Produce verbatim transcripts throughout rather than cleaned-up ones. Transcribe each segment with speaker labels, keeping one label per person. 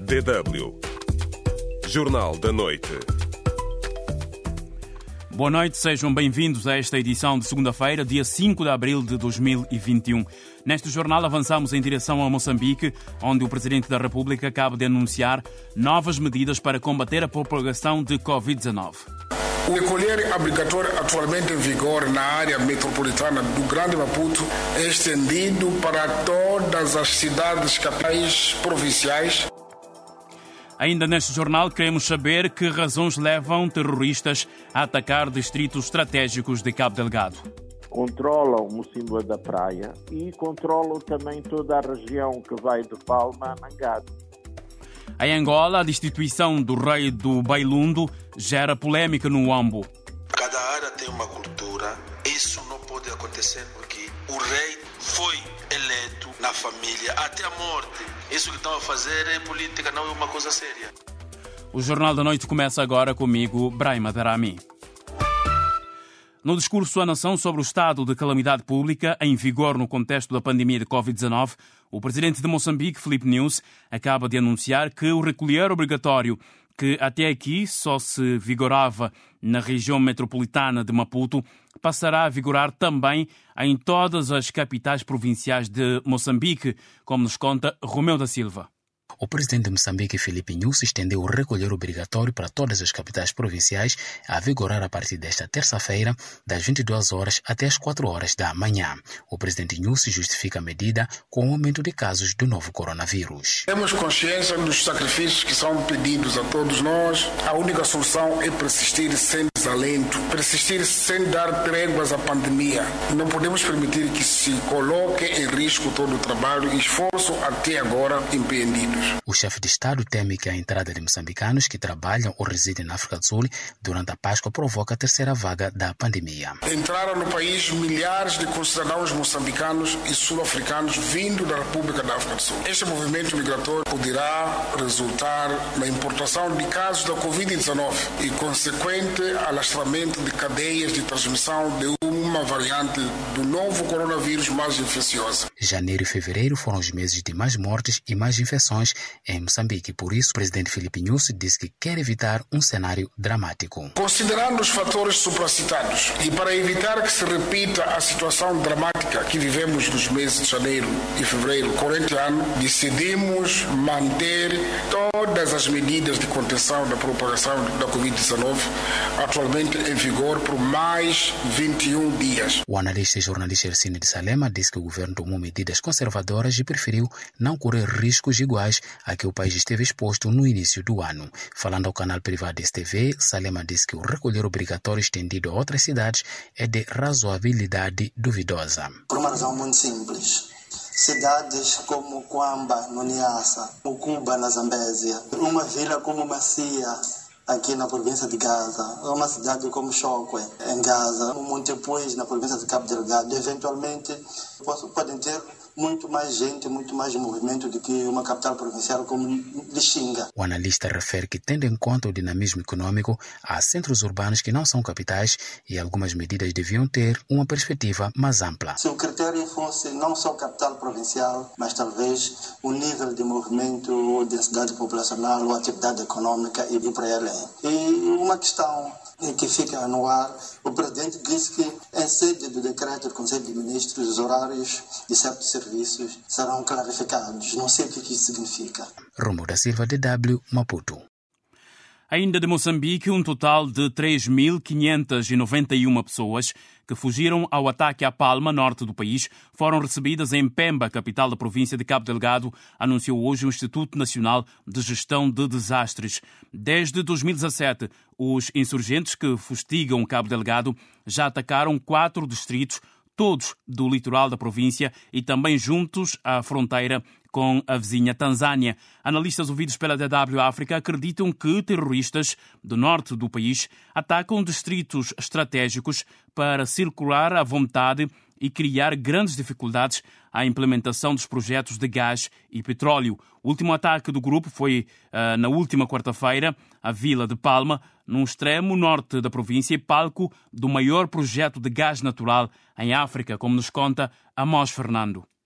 Speaker 1: D W. Jornal da Noite.
Speaker 2: Boa noite, sejam bem-vindos a esta edição de segunda-feira, dia cinco de abril de dois mil e vinte e um. Neste jornal avançamos em direção a Moçambique, onde o Presidente da República acaba de anunciar novas medidas para combater a propagação de covid dezenove.
Speaker 3: O recolher obrigatório atualmente em vigor na área metropolitana do Grande Maputo é estendido para todas as cidades capitais provinciais.
Speaker 2: Ainda neste jornal, queremos saber que razões levam terroristas a atacar distritos estratégicos de Cabo Delgado.
Speaker 4: Controlam Mocímboa da Praia e controlam também toda a região que vai de Palma a Mangado.
Speaker 2: Em Angola, a destituição do rei do Bailundo gera polêmica no Uambo.
Speaker 5: Cada área tem uma cultura. Isso não pode acontecer porque o rei foi eleito na família até a morte. Isso que estão a fazer é política, não é uma coisa séria.
Speaker 2: O Jornal da Noite começa agora comigo, Braima Darami. No discurso à nação sobre o estado de calamidade pública em vigor no contexto da pandemia de covid dezenove, o presidente de Moçambique, Filipe Nyusi, acaba de anunciar que o recolher obrigatório, que até aqui só se vigorava na região metropolitana de Maputo, passará a vigorar também em todas as capitais provinciais de Moçambique, como nos conta Romeu da Silva.
Speaker 6: O presidente de Moçambique, Filipe Nyusi, estendeu o recolher obrigatório para todas as capitais provinciais a vigorar a partir desta terça-feira, das vinte e duas horas até as quatro horas da manhã. O presidente Nyusi justifica a medida com o aumento de casos do novo coronavírus.
Speaker 3: Temos consciência dos sacrifícios que são pedidos a todos nós. A única solução é persistir sem desalento, persistir sem dar tréguas à pandemia. Não podemos permitir que se coloque em risco todo o trabalho e esforço até agora empreendidos.
Speaker 6: O chefe de Estado teme que a entrada de moçambicanos que trabalham ou residem na África do Sul durante a Páscoa provoque a terceira vaga da pandemia.
Speaker 3: Entraram no país milhares de concidadãos moçambicanos e sul-africanos vindo da República da África do Sul. Este movimento migratório poderá resultar na importação de casos da covid dezenove e consequente alastramento de cadeias de transmissão de uma variante do novo coronavírus mais infecciosa.
Speaker 6: Janeiro e fevereiro foram os meses de mais mortes e mais infecções em Moçambique. Por isso, o presidente Filipe Nyusi disse que quer evitar um cenário dramático.
Speaker 3: Considerando os fatores supracitados e para evitar que se repita a situação dramática que vivemos nos meses de janeiro e fevereiro corrente ano, decidimos manter todas as medidas de contenção da propagação da covid dezenove atualmente em vigor por mais vinte e um dias.
Speaker 6: O analista e jornalista Ercine de Salema disse que o governo tomou medidas conservadoras e preferiu não correr riscos iguais a que o país esteve exposto no início do ano. Falando ao canal privado S T V, Salema disse que o recolher obrigatório estendido a outras cidades é de razoabilidade duvidosa.
Speaker 7: Por uma razão muito simples. Cidades como Kwamba, no Niassa, Mucuba, na Zambésia, uma vila como Macia, aqui na província de Gaza, uma cidade como Chokwe, em Gaza, Montepuez, na província de Cabo Delgado, eventualmente podem ter muito mais gente, muito mais movimento do que uma capital provincial como Lixinga.
Speaker 6: O analista refere que, tendo em conta o dinamismo econômico, há centros urbanos que não são capitais e algumas medidas deviam ter uma perspectiva mais ampla.
Speaker 7: Se o critério fosse não só capital provincial, mas talvez o nível de movimento, ou densidade populacional, ou atividade econômica e por aí além. E uma questão que fica no ar, o presidente disse que em sede do decreto do Conselho de Ministros, os horários de certos serviços serão clarificados. Não sei o que isso significa.
Speaker 6: Romeu da Silva, D W, Maputo.
Speaker 2: Ainda de Moçambique, um total de três mil quinhentas e noventa e uma pessoas que fugiram ao ataque à Palma, norte do país, foram recebidas em Pemba, capital da província de Cabo Delgado, anunciou hoje o Instituto Nacional de Gestão de Desastres. Desde dois mil e dezassete, os insurgentes que fustigam Cabo Delgado já atacaram quatro distritos, todos do litoral da província e também juntos à fronteira com a vizinha Tanzânia. Analistas ouvidos pela D W África acreditam que terroristas do norte do país atacam distritos estratégicos para circular à vontade e criar grandes dificuldades à implementação dos projetos de gás e petróleo. O último ataque do grupo foi uh, na última quarta-feira à vila de Palma, no extremo norte da província e palco do maior projeto de gás natural em África, como nos conta Amós Fernando.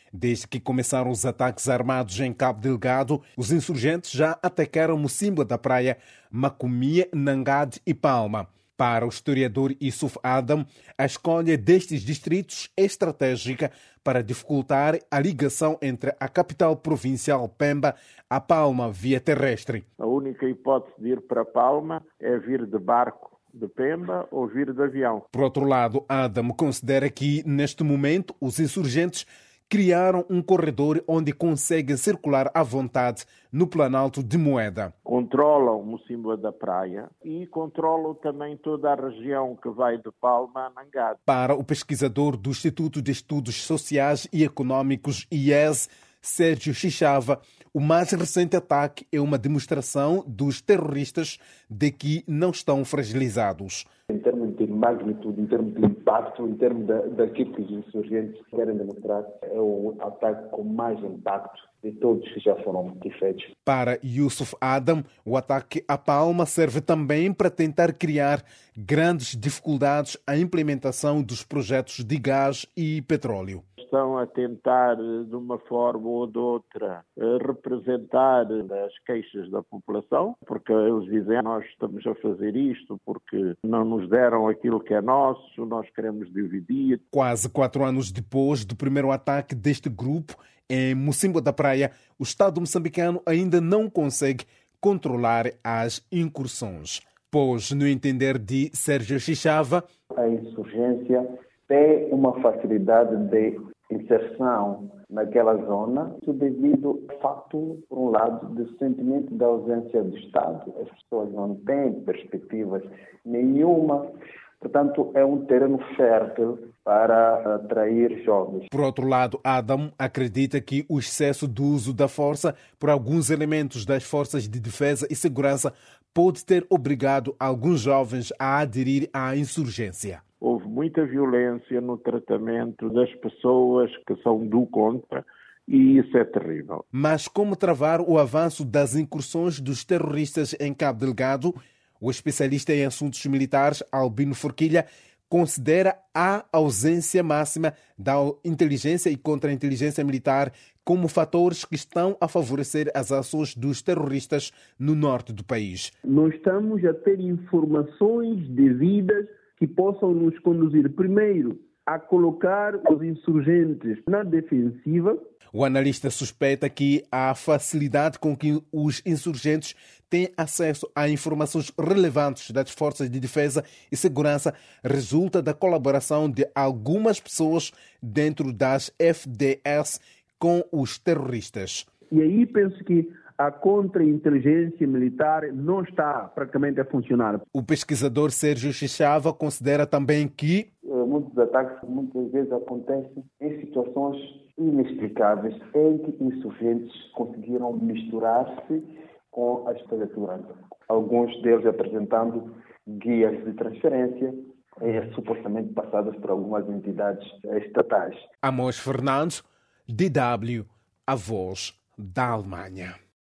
Speaker 8: Desde que começaram os ataques armados em Cabo Delgado, os insurgentes já atacaram Mocímboa da Praia, Macomia, Nangade e Palma. Para o historiador Yusuf Adam, a escolha destes distritos é estratégica para dificultar a ligação entre a capital provincial Pemba a Palma via terrestre.
Speaker 4: A única hipótese de ir para Palma é vir de barco de Pemba ou vir de avião.
Speaker 8: Por outro lado, Adam considera que, neste momento, os insurgentes criaram um corredor onde conseguem circular à vontade no Planalto de Moeda.
Speaker 4: Controlam Mocímboa da Praia e controlam também toda a região que vai de Palma a Nangade.
Speaker 8: Para o pesquisador do Instituto de Estudos Sociais e Econômicos, I E S, Sérgio Xixava, o mais recente ataque é uma demonstração dos terroristas de que não estão fragilizados.
Speaker 9: Em termos de magnitude, em termos de impacto, em termos da, daquilo que os insurgentes querem demonstrar, é o ataque com mais impacto de todos que já foram feitos.
Speaker 8: Para Yusuf Adam, o ataque à Palma serve também para tentar criar grandes dificuldades à implementação dos projetos de gás e petróleo.
Speaker 4: Estão a tentar, de uma forma ou de outra, representar as queixas da população, porque eles dizem, nós estamos a fazer isto porque não nos deram aquilo que é nosso, nós queremos dividir.
Speaker 8: Quase quatro anos depois do primeiro ataque deste grupo, em Mocímboa da Praia, o Estado moçambicano ainda não consegue controlar as incursões. Pois, no entender de Sérgio Xixava,
Speaker 9: a insurgência tem uma facilidade de inserção naquela zona, isso devido ao facto, por um lado, do sentimento da ausência do Estado. As pessoas não têm perspectivas nenhuma, portanto, é um terreno fértil para atrair jovens.
Speaker 8: Por outro lado, Adam acredita que o excesso do uso da força por alguns elementos das forças de defesa e segurança pode ter obrigado alguns jovens a aderir à insurgência.
Speaker 4: Houve muita violência no tratamento das pessoas que são do contra e isso é terrível.
Speaker 8: Mas como travar o avanço das incursões dos terroristas em Cabo Delgado? O especialista em assuntos militares, Albino Forquilha, considera a ausência máxima da inteligência e contra-inteligência militar como fatores que estão a favorecer as ações dos terroristas no norte do país.
Speaker 10: Nós estamos a ter informações devidas que possam nos conduzir, primeiro, a colocar os insurgentes na defensiva.
Speaker 8: O analista suspeita que a facilidade com que os insurgentes têm acesso a informações relevantes das forças de defesa e segurança resulta da colaboração de algumas pessoas dentro das F D S com os terroristas.
Speaker 10: E aí penso que a contra-inteligência militar não está praticamente a funcionar.
Speaker 8: O pesquisador Sérgio Xixava considera também que
Speaker 9: muitos ataques muitas vezes acontecem em situações inexplicáveis em que insurgentes conseguiram misturar-se com a história segurança. Alguns deles apresentando guias de transferência eh, supostamente passadas por algumas entidades estatais.
Speaker 8: Amos Fernandes, D W, a voz da Alemanha.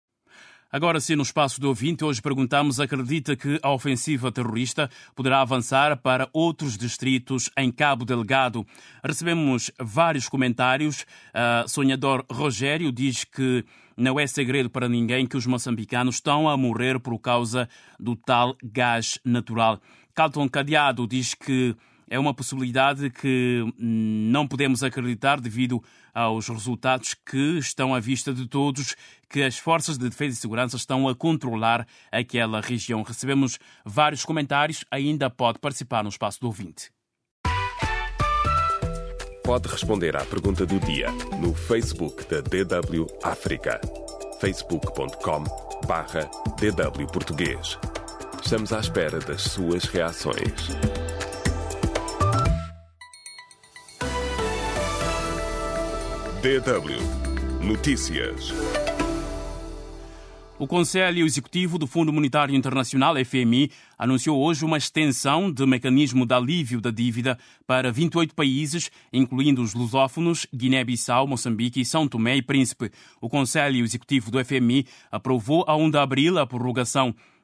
Speaker 2: Agora sim, no espaço do ouvinte, hoje perguntamos, acredita que a ofensiva terrorista poderá avançar para outros distritos em Cabo Delgado? Recebemos vários comentários. Uh, sonhador Rogério diz que não é segredo para ninguém que os moçambicanos estão a morrer por causa do tal gás natural. Calton Cadeado diz que é uma possibilidade que não podemos acreditar devido aos resultados que estão à vista de todos, que as forças de defesa e segurança estão a controlar aquela região. Recebemos vários comentários, ainda pode participar no espaço do ouvinte.
Speaker 1: Pode responder à pergunta do dia no Facebook da D W África. facebook ponto com barra D W Português. Estamos à espera das suas reações. D W Notícias.
Speaker 2: O Conselho Executivo do Fundo Monetário Internacional, F M I, anunciou hoje uma extensão do mecanismo de alívio da dívida para vinte e oito países, incluindo os lusófonos, Guiné-Bissau, Moçambique e São Tomé e Príncipe. O Conselho Executivo do F M I aprovou a um de abril a prorrogação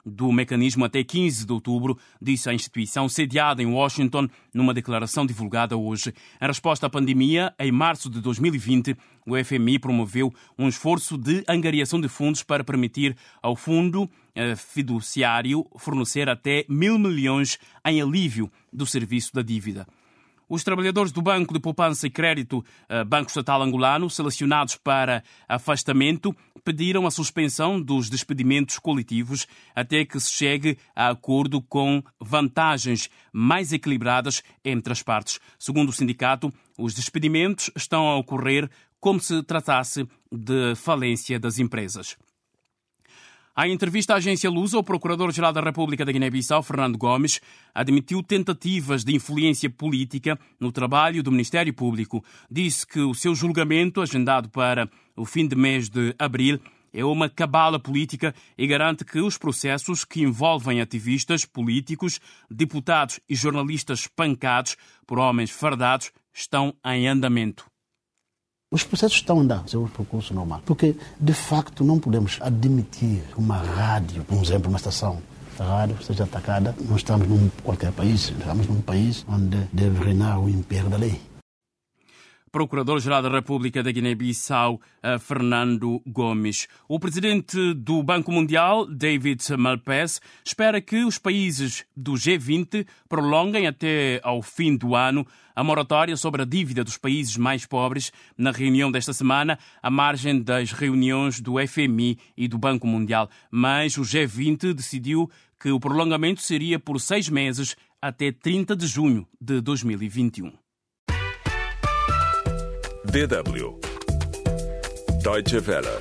Speaker 2: do mecanismo até quinze de outubro, disse a instituição sediada em Washington numa declaração divulgada hoje. Em resposta à pandemia, em março de dois mil e vinte, o F M I promoveu um esforço de angariação de fundos para permitir ao fundo eh, fiduciário fornecer até mil milhões em alívio do serviço da dívida. Os trabalhadores do Banco de Poupança e Crédito, Banco Estatal Angolano, selecionados para afastamento, pediram a suspensão dos despedimentos coletivos até que se chegue a acordo com vantagens mais equilibradas entre as partes. Segundo o sindicato, os despedimentos estão a ocorrer como se tratasse de falência das empresas. Em entrevista à agência Lusa, o Procurador-Geral da República da Guiné-Bissau, Fernando Gomes, admitiu tentativas de influência política no trabalho do Ministério Público. Disse que o seu julgamento, agendado para o fim de mês de abril, é uma cabala política e garante que os processos que envolvem ativistas, políticos, deputados e jornalistas espancados por homens fardados estão em andamento.
Speaker 11: Os processos estão andando, é o percurso normal. Porque, de facto, não podemos admitir uma rádio, por exemplo, uma estação de rádio seja atacada. Não estamos num qualquer país, estamos num país onde deve reinar o império da lei.
Speaker 2: Procurador-Geral da República da Guiné-Bissau, Fernando Gomes. O presidente do Banco Mundial, David Malpass, espera que os países do G vinte prolonguem até ao fim do ano a moratória sobre a dívida dos países mais pobres na reunião desta semana, à margem das reuniões do F M I e do Banco Mundial. Mas o G vinte decidiu que o prolongamento seria por seis meses até trinta de junho de dois mil e vinte e um.
Speaker 1: D W Deutsche Welle.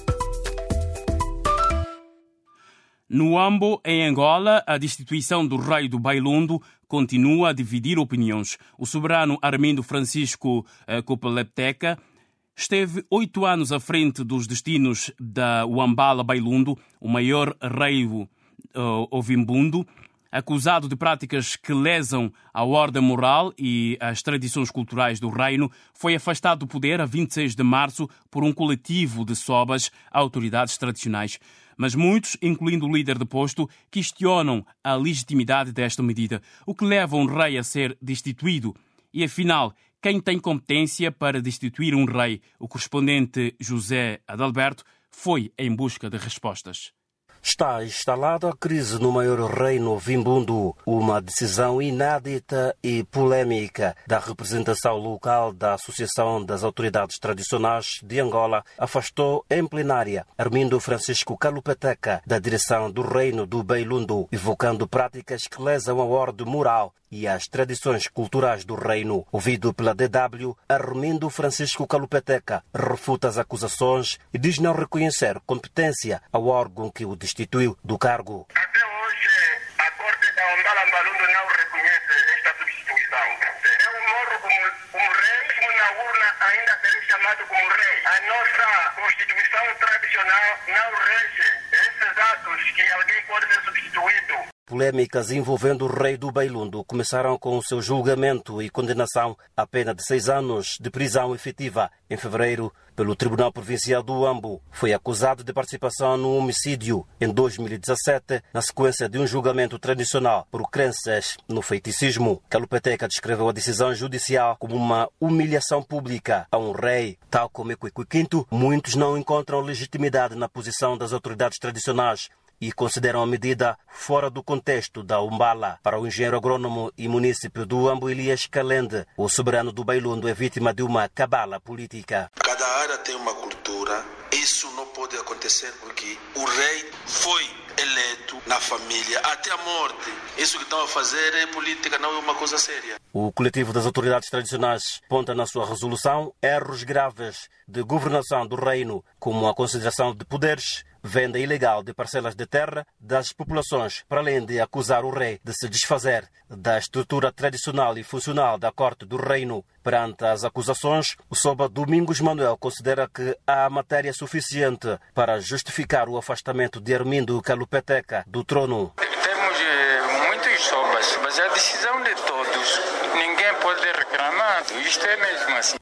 Speaker 2: No Huambo, em Angola, a destituição do rei do Bailundo continua a dividir opiniões. O soberano Armindo Francisco Copelepteca esteve oito anos à frente dos destinos da Huambala Bailundo, o maior rei uh, ovimbundo, acusado de práticas que lesam a ordem moral e as tradições culturais do reino, foi afastado do poder a vinte e seis de março por um coletivo de sobas autoridades tradicionais. Mas muitos, incluindo o líder deposto, questionam a legitimidade desta medida. O que leva um rei a ser destituído? E, afinal, quem tem competência para destituir um rei? O correspondente José Adalberto foi em busca de respostas.
Speaker 12: Está instalada a crise no maior reino ovimbundo, uma decisão inédita e polêmica da representação local da Associação das Autoridades Tradicionais de Angola afastou em plenária Armindo Francisco Copelepteca da direção do reino do Bailundo, evocando práticas que lesam a ordem moral e as tradições culturais do reino. Ouvido pela D W, Armindo Francisco Copelepteca refuta as acusações e diz não reconhecer competência ao órgão que o destituiu do cargo.
Speaker 13: Até hoje, a Corte da Huambala Bailundo não reconhece esta substituição. Eu morro como, como rei, mesmo na urna ainda serei chamado como rei. A nossa Constituição tradicional não rege esses atos que alguém pode ser substituído.
Speaker 12: Polêmicas envolvendo o rei do Bailundo começaram com o seu julgamento e condenação à pena de seis anos de prisão efetiva. Em fevereiro, pelo Tribunal Provincial do Huambo, foi acusado de participação no homicídio em dois mil e dezassete, na sequência de um julgamento tradicional por crenças no feiticismo. Copelepteca descreveu a decisão judicial como uma humilhação pública a um rei. Tal como Equique Quinto, muitos não encontram legitimidade na posição das autoridades tradicionais e consideram a medida fora do contexto da Huambala. Para o engenheiro agrônomo e munícipe do Huambo, Elias Calende, o soberano do Bailundo é vítima de uma cabala política.
Speaker 5: Cada área tem uma cultura. Isso não pode acontecer porque o rei foi eleito na família até a morte. Isso que estão a fazer é política, não é uma coisa séria.
Speaker 12: O coletivo das autoridades tradicionais aponta na sua resolução erros graves de governação do reino, como a concentração de poderes, venda ilegal de parcelas de terra das populações, para além de acusar o rei de se desfazer da estrutura tradicional e funcional da corte do reino. Perante as acusações, o Soba Domingos Manuel considera que há matéria suficiente para justificar o afastamento de Armindo Copelepteca do trono.
Speaker 14: Temos eh, muitos sobas, mas é a decisão de todos. Ninguém pode reclamar. Isto é mesmo assim.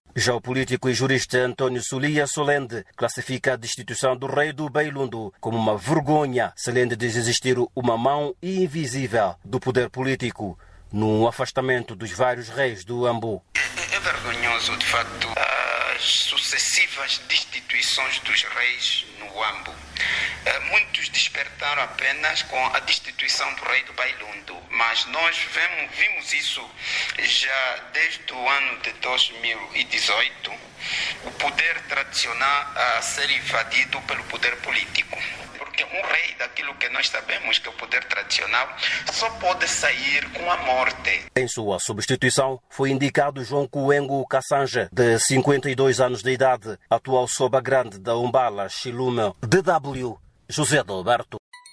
Speaker 12: Já o político e jurista António Solia Solende classifica a destituição do rei do Bailundo como uma vergonha, se além de existir uma mão invisível do poder político no afastamento dos vários reis do Ambo.
Speaker 14: É, é vergonhoso, de facto, as sucessivas destituições dos reis no Ambo. Muitos despertaram apenas com a destituição do rei do Bailundo, mas nós vemos, vimos isso já desde o ano de dois mil e dezoito, o poder tradicional a ser invadido pelo poder político. Porque um rei, daquilo que nós sabemos que é o poder tradicional, só pode sair com a morte.
Speaker 12: Em sua substituição foi indicado João Coengo Cassanja, de cinquenta e dois anos de idade, atual Soba Grande da Umbala, Chilume. D W José de Alberto.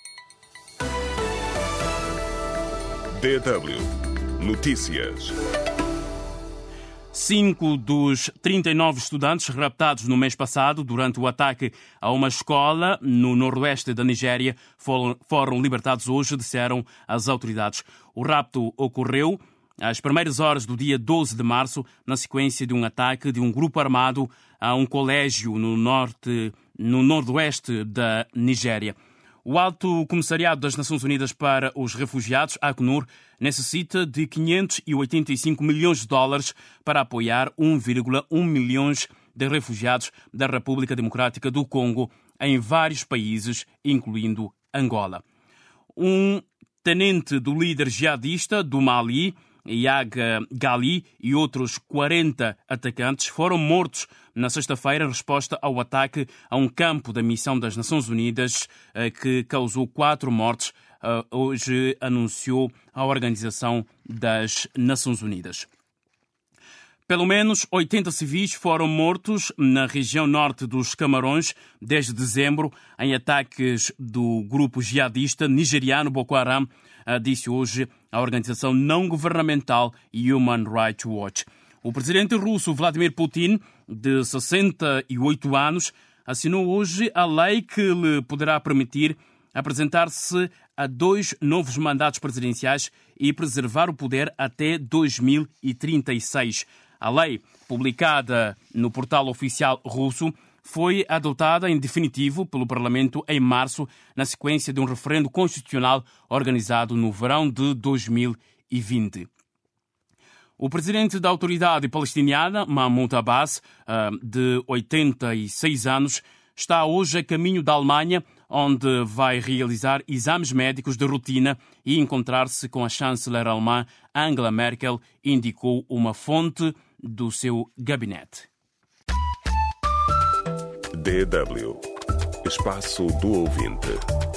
Speaker 1: D W Notícias.
Speaker 2: Cinco dos trinta e nove estudantes raptados no mês passado durante o ataque a uma escola no noroeste da Nigéria foram, foram libertados hoje, disseram as autoridades. O rapto ocorreu às primeiras horas do dia doze de março, na sequência de um ataque de um grupo armado a um colégio no norte, no noroeste da Nigéria. O Alto Comissariado das Nações Unidas para os Refugiados, ACNUR, necessita de quinhentos e oitenta e cinco milhões de dólares para apoiar um vírgula um milhões de refugiados da República Democrática do Congo em vários países, incluindo Angola. Um tenente do líder jihadista do Mali, Yaga Gali, e outros quarenta atacantes foram mortos na sexta-feira em resposta ao ataque a um campo da Missão das Nações Unidas que causou quatro mortes, hoje anunciou a Organização das Nações Unidas. Pelo menos oitenta civis foram mortos na região norte dos Camarões desde dezembro em ataques do grupo jihadista nigeriano Boko Haram, disse hoje a organização não-governamental Human Rights Watch. O presidente russo Vladimir Putin, de sessenta e oito anos, assinou hoje a lei que lhe poderá permitir apresentar-se a dois novos mandatos presidenciais e preservar o poder até dois mil e trinta e seis. A lei, publicada no portal oficial russo, foi adotada em definitivo pelo Parlamento em março, na sequência de um referendo constitucional organizado no verão de dois mil e vinte. O presidente da autoridade palestiniana, Mahmoud Abbas, de oitenta e seis anos, está hoje a caminho da Alemanha, onde vai realizar exames médicos de rotina e encontrar-se com a chanceler alemã Angela Merkel, indicou uma fonte do seu gabinete.
Speaker 1: D W Espaço do Ouvinte.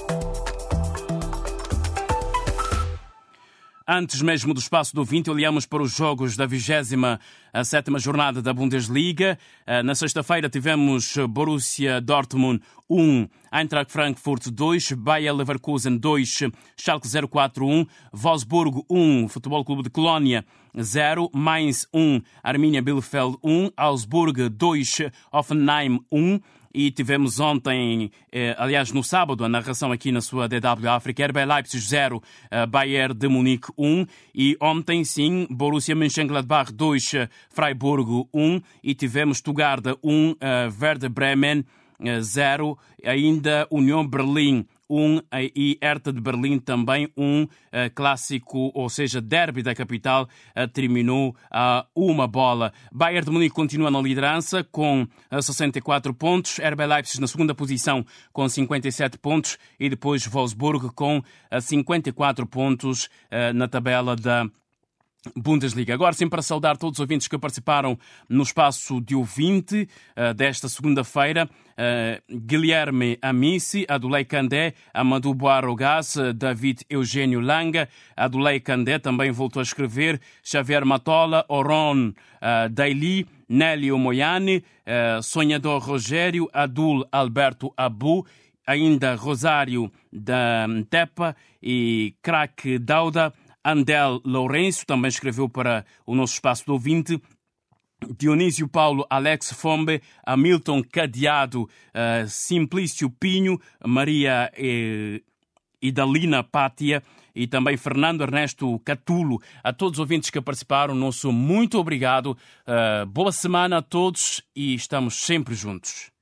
Speaker 2: Antes mesmo do espaço do ouvinte, olhamos para os jogos da vigésima sétima jornada da Bundesliga. Na sexta-feira tivemos Borussia Dortmund um, Eintracht Frankfurt dois, Bayer Leverkusen dois, Schalke zero quatro um, Wolfsburg um, Futebol Clube de Colónia zero, Mainz um, Arminia Bielefeld um, Augsburg dois, Hoffenheim um. E tivemos ontem, eh, aliás no sábado, a narração aqui na sua D W África, R B Leipzig zero, eh, Bayern de Munique um, e ontem sim, Borussia Mönchengladbach dois, Freiburg um, e tivemos Stuttgart um, eh, Werder Bremen zero, ainda União Berlim um e Hertha de Berlim também um, clássico, ou seja, derby da capital, terminou a uma bola. Bayern de Munique continua na liderança com sessenta e quatro pontos, R B Leipzig na segunda posição com cinquenta e sete pontos e depois Wolfsburg com cinquenta e quatro pontos na tabela da Bundesliga. Agora sim, para saudar todos os ouvintes que participaram no espaço de ouvinte uh, desta segunda-feira, uh, Guilherme Amici, Adulei Candé, Amadou Boarogás, David Eugênio Langa, Adulei Candé também voltou a escrever, Xavier Matola, Oron uh, Daili, Nélio Moiane, uh, Sonhador Rogério, Adul Alberto Abu, ainda Rosário da Tepa e Craque Dauda, Andel Lourenço também escreveu para o nosso espaço do ouvinte. Dionísio Paulo, Alex Fombe, Hamilton Cadeado, uh, Simplício Pinho, Maria eh, Idalina Pátia e também Fernando Ernesto Catulo. A todos os ouvintes que participaram, nosso muito obrigado. Uh, boa semana a todos e estamos sempre juntos.